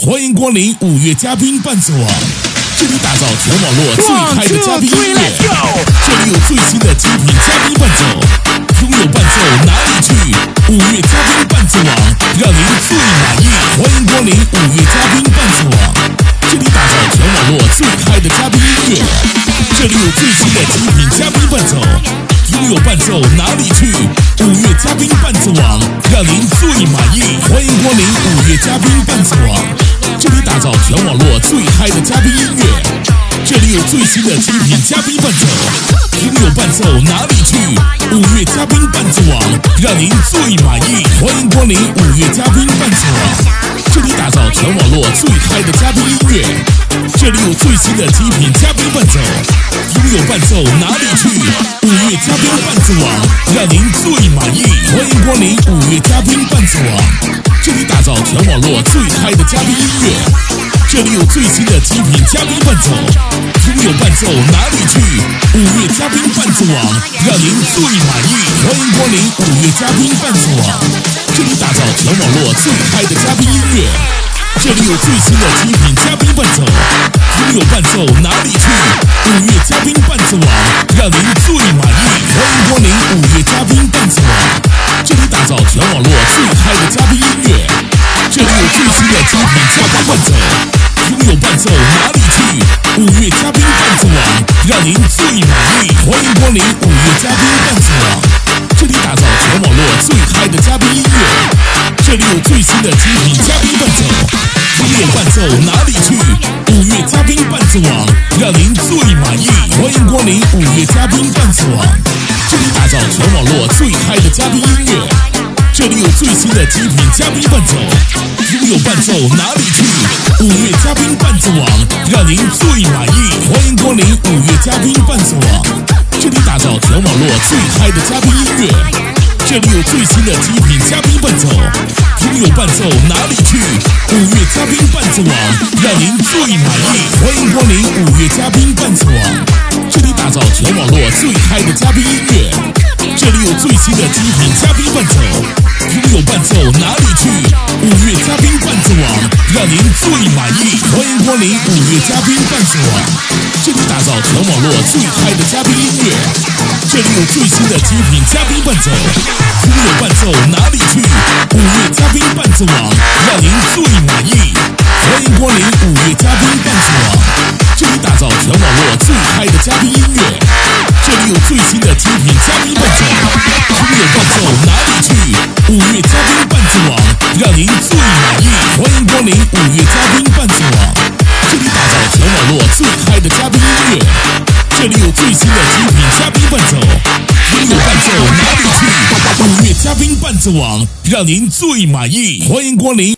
欢迎光临5月嘉宾伴奏网，这里打造全网络最嗨的嘉宾音乐，这里有最新的精品嘉宾伴奏，拥有伴奏哪里去？5月嘉宾伴奏网，让您最满意。欢迎光临5月嘉宾伴奏网，这里打造全网络最嗨的嘉宾音乐，这里有最新的精品嘉宾伴奏，拥有伴奏哪里去？5月嘉宾伴奏网，让您最满意。欢迎光临5月嘉宾伴奏网，这里打造全网络最嗨的嘉宾音乐，这里有最新的精品嘉宾伴奏，拥有伴奏哪里去？5月嘉宾伴奏网，让您最满意。欢迎光临5月嘉宾伴奏网，这里打造全网络最嗨的嘉宾音乐，这里有最新的精品嘉宾伴奏，拥有伴奏哪里去？5月嘉宾伴奏网，让您最满意。欢迎光临5月嘉宾伴奏网，这里打造全网络最嗨的嘉宾音乐，这里有最新的精品嘉宾伴奏，拥有伴奏哪里去？5月嘉宾伴奏网，让您最满意。欢迎光临5月嘉宾伴奏网，这里打造全网络最嗨的嘉宾音乐，这里有最新的精品嘉宾伴奏，拥有伴奏哪里去？5月嘉宾伴奏网，让您最满意。欢迎光临5月嘉宾伴奏网，这里打造全网络最嗨的嘉宾音乐，这里有最新的精品嘉宾伴奏，拥有伴奏哪里去？5月嘉宾伴奏网，让您最满意。欢迎光临5月嘉宾伴奏网，这里打造全网络最嗨的嘉宾音乐，这里有最新的精品嘉宾伴奏，拥有伴奏哪里去？5月嘉宾伴奏网，让您最满意。欢迎光临5月嘉宾伴奏网，这里打造全网络最嗨的嘉宾音乐，这里有最新的精品嘉宾伴奏，拥有伴奏哪里去？5月嘉宾伴奏网，让您最满意。欢迎光临5月嘉宾伴奏网，这里打造全网络最嗨的嘉宾音乐，这里有最新的精品嘉宾伴奏，拥有伴奏哪里去？5月嘉宾伴奏网，让您最满意。欢迎光临5月嘉宾伴奏网，这里打造全网络最嗨的嘉宾音乐，这里有最新的精品嘉宾伴奏，拥有伴奏哪里去？5月嘉宾伴奏网，让您最满意。欢迎光临5月嘉宾伴奏网，这里打造全网络最嗨的嘉宾音乐，这里有最新的精品嘉宾伴奏，拥有伴奏哪里去？5月嘉宾伴奏网，让您最满意。欢迎光临5月嘉宾伴奏网，这里打造全网络最嗨的嘉宾音乐，这里有最新的精品嘉宾伴奏，拥有伴奏哪里去？5月嘉宾伴奏网，让您最满意。欢迎光临5月嘉宾伴奏网，这里打造全网络最嗨的嘉宾音乐，这里有最新的精品嘉宾伴奏，拥有伴奏哪里去？5月嘉宾伴奏网，让您最满意。欢迎光临。